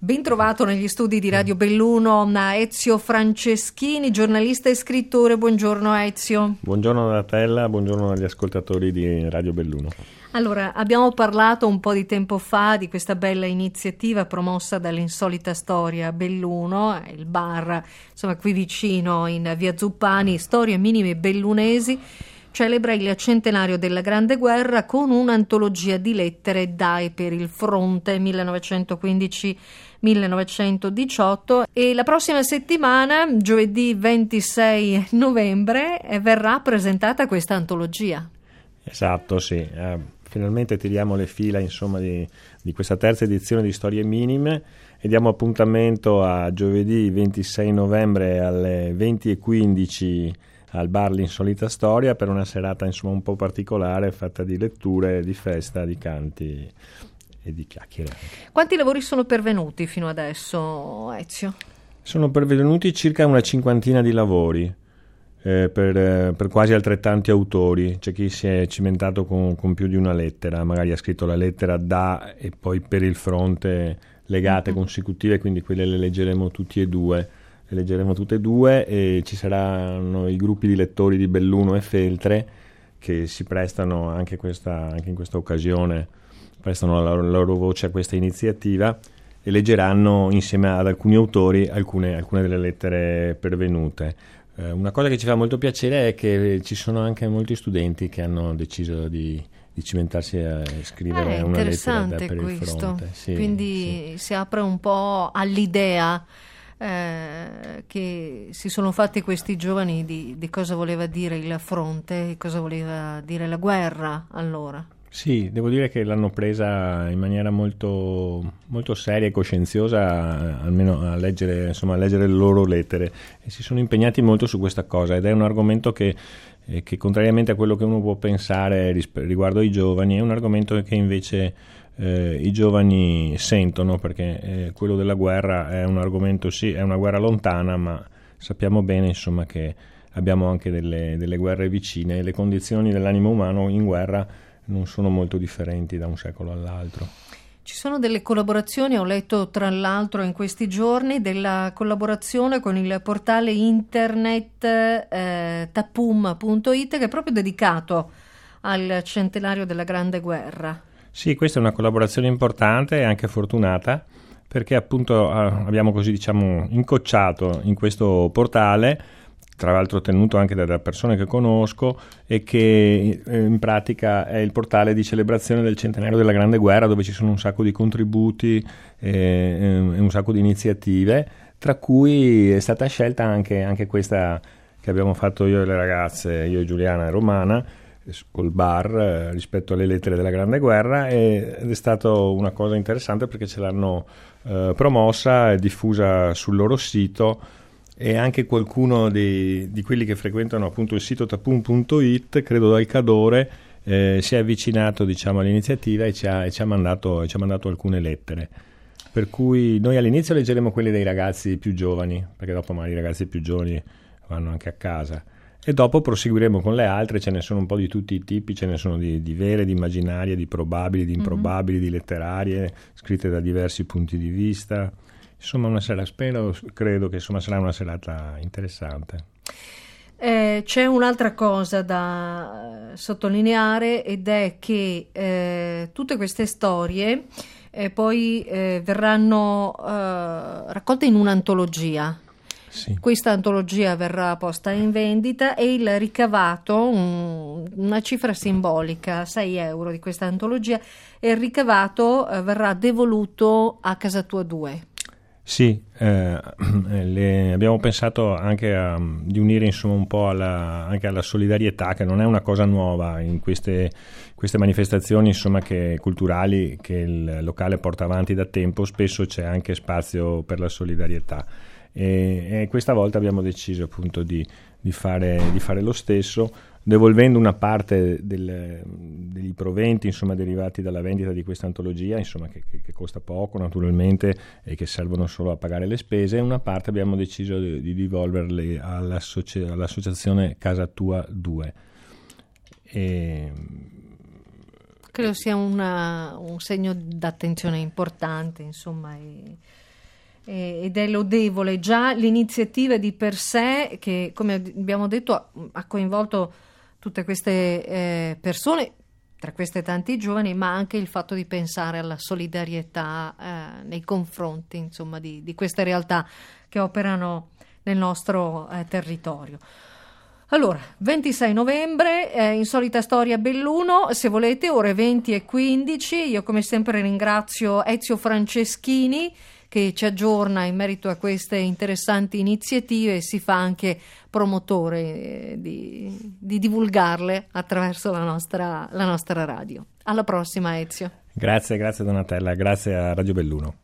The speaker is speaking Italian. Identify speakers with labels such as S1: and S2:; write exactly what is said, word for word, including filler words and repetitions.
S1: Ben trovato negli studi di Radio Belluno Ezio Franceschini, giornalista e scrittore. Buongiorno Ezio.
S2: Buongiorno Donatella, buongiorno agli ascoltatori di Radio Belluno.
S1: Allora, abbiamo parlato un po' di tempo fa di questa bella iniziativa promossa dall'Insolita Storia Belluno, il bar, insomma qui vicino in via Zuppani, Storie Minime Bellunesi, celebra il centenario della Grande Guerra con un'antologia di lettere da e per il fronte millenovecentoquindici millenovecentodiciotto, e la prossima settimana, giovedì ventisei novembre, verrà presentata questa antologia.
S2: Esatto, sì. Eh, finalmente tiriamo le fila insomma di, di questa terza edizione di Storie Minime e diamo appuntamento a giovedì ventisei novembre alle venti e quindici al bar L'Insolita Storia per una serata insomma un po' particolare, fatta di letture, di festa, di canti e di chiacchiere.
S1: Quanti lavori sono pervenuti fino adesso, Ezio?
S2: Sono pervenuti circa una cinquantina di lavori eh, per, eh, per quasi altrettanti autori. C'è chi si è cimentato con, con più di una lettera, magari ha scritto la lettera da e poi per il fronte legate mm-hmm. consecutive, quindi quelle le leggeremo tutti e due. Le leggeremo tutte e due e ci saranno i gruppi di lettori di Belluno e Feltre che si prestano anche, questa, anche in questa occasione, prestano la loro, la loro voce a questa iniziativa e leggeranno insieme ad alcuni autori alcune, alcune delle lettere pervenute. Eh, una cosa che ci fa molto piacere è che ci sono anche molti studenti che hanno deciso di, di cimentarsi a scrivere
S1: eh,
S2: una lettera da per
S1: questo.
S2: il fronte. Sì,
S1: quindi
S2: sì.
S1: Si apre un po' all'idea Eh, che si sono fatti questi giovani di, di cosa voleva dire il fronte, cosa voleva dire la guerra allora.
S2: Sì, devo dire che l'hanno presa in maniera molto, molto seria e coscienziosa, almeno a leggere, insomma, a leggere le loro lettere, e si sono impegnati molto su questa cosa, ed è un argomento che, eh, che contrariamente a quello che uno può pensare risp- riguardo ai giovani, è un argomento che invece Eh, i giovani sentono, perché eh, quello della guerra è un argomento, sì, è una guerra lontana, ma sappiamo bene insomma che abbiamo anche delle, delle guerre vicine e le condizioni dell'animo umano in guerra non sono molto differenti da un secolo all'altro.
S1: Ci sono delle collaborazioni, ho letto tra l'altro in questi giorni della collaborazione con il portale internet eh, tapum punto it, che è proprio dedicato al centenario della Grande Guerra.
S2: Sì, questa è una collaborazione importante e anche fortunata, perché appunto abbiamo così diciamo incocciato in questo portale, tra l'altro tenuto anche da persone che conosco, e che in pratica è il portale di celebrazione del centenario della Grande Guerra, dove ci sono un sacco di contributi e, e un sacco di iniziative, tra cui è stata scelta anche, anche questa che abbiamo fatto io e le ragazze, io e Giuliana e Romana, col bar eh, rispetto alle lettere della Grande Guerra, e, ed è stato una cosa interessante perché ce l'hanno eh, promossa e diffusa sul loro sito, e anche qualcuno di, di quelli che frequentano appunto il sito tapum punto it, credo dal Cadore, eh, si è avvicinato diciamo all'iniziativa e ci ha, e ci ha mandato, ci ha mandato alcune lettere, per cui noi all'inizio leggeremo quelle dei ragazzi più giovani, perché dopo magari i ragazzi più giovani vanno anche a casa. E dopo proseguiremo con le altre, ce ne sono un po' di tutti i tipi, ce ne sono di, di vere, di immaginarie, di probabili, di improbabili, mm-hmm. di letterarie, scritte da diversi punti di vista. Insomma, una sera, spero, credo che insomma sarà una serata interessante.
S1: Eh, c'è un'altra cosa da sottolineare, ed è che eh, tutte queste storie eh, poi eh, verranno eh, raccolte in un'antologia.
S2: Sì.
S1: Questa antologia verrà posta in vendita e il ricavato, un, una cifra simbolica, sei euro di questa antologia, e il ricavato eh, verrà devoluto a Casa Tua due.
S2: Sì, eh, le, abbiamo pensato anche a, di unire insomma un po' alla, anche alla solidarietà, che non è una cosa nuova in queste, queste manifestazioni insomma che, culturali che il locale porta avanti da tempo. Spesso c'è anche spazio per la solidarietà. E, e questa volta abbiamo deciso appunto di, di, fare, di fare lo stesso, devolvendo una parte del, degli proventi insomma derivati dalla vendita di questa antologia, insomma che, che, che costa poco naturalmente e che servono solo a pagare le spese, e una parte abbiamo deciso di, di devolverli all'associ- all'associazione Casa Tua due. E
S1: credo sia una, un segno d'attenzione importante, insomma, e ed è lodevole già l'iniziativa di per sé che, come abbiamo detto, ha coinvolto tutte queste eh, persone, tra queste tanti giovani, ma anche il fatto di pensare alla solidarietà eh, nei confronti, insomma, di, di queste realtà che operano nel nostro eh, territorio. Allora, ventisei novembre, eh, Insolita Storia Belluno, se volete, ore venti e quindici. Io come sempre ringrazio Ezio Franceschini che ci aggiorna in merito a queste interessanti iniziative e si fa anche promotore eh, di, di divulgarle attraverso la nostra, la nostra radio. Alla prossima, Ezio.
S2: Grazie, grazie Donatella, grazie a Radio Belluno.